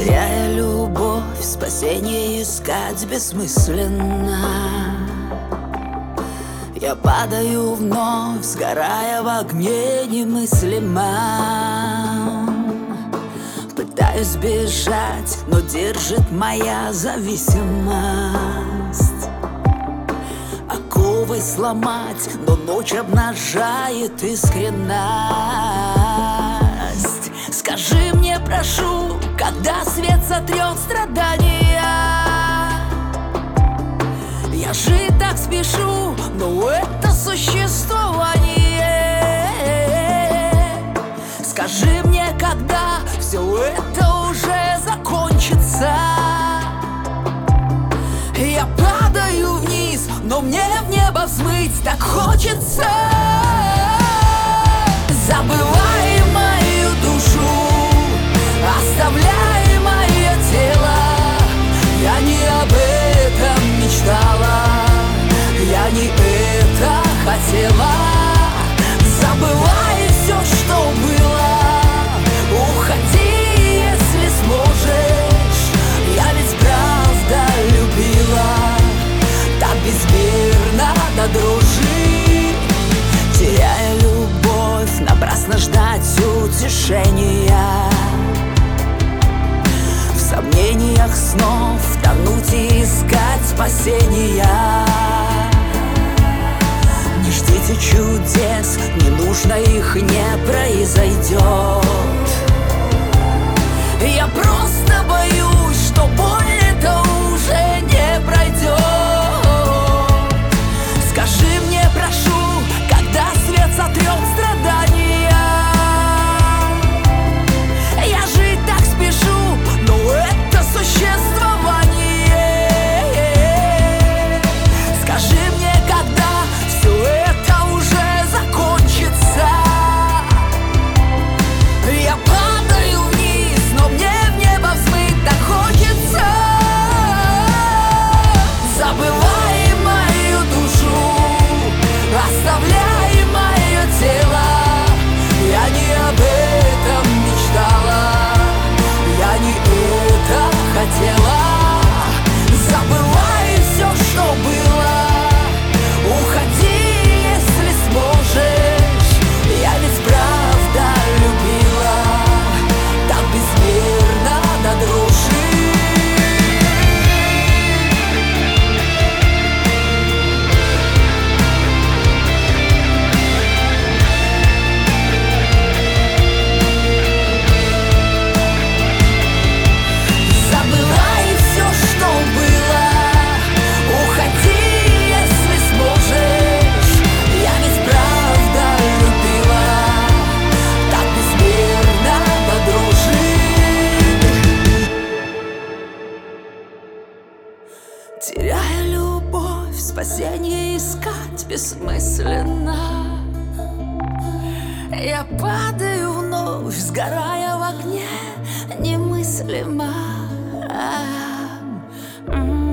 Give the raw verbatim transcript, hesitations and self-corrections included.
Теряя любовь, спасение искать бессмысленно. Я падаю вновь, сгорая в огне немыслимом. Пытаюсь бежать, но держит моя зависимость. Оковы сломать, но ночь обнажает искренность. Скажи мне, прошу, когда свет сотрет страдания. Я жить так спешу, но это существование. Скажи мне, когда все это уже закончится. Я падаю вниз, но мне в небо взмыть так хочется. Забывай мою душу, оставляй мое тело. Я не об этом мечтала, я не это хотела. Забывай все, что было, уходи, если сможешь. Я ведь правда любила, так безмерно до дрожи. Теряя любовь, напрасно ждать утешения. В сомнениях снов тонуть и искать спасения. Не ждите чудес, не нужно, их не произойдет. Я просто боюсь, что боль это уже не пройдет. Скажи мне, прошу, когда свет сотрет страдания. Я жить так спешу, но это существование. Скажи мне, когда все это уже закончится. Я падаю вниз, но мне в небо взмыть так хочется. Забывай мою душу, оставляй мое тело. Я не об этом мечтала, я не это хотела. Забывай все, что было, уходи, если сможешь. Я ведь правда любила, так безмерно до дрожи. Забывай все, что было, уходи, если сможешь. Я ведь правда любила, так безмерно до дрожи. Теряя любовь, спасение искать бессмысленно. Я падаю вновь, сгорая в огне немыслимо.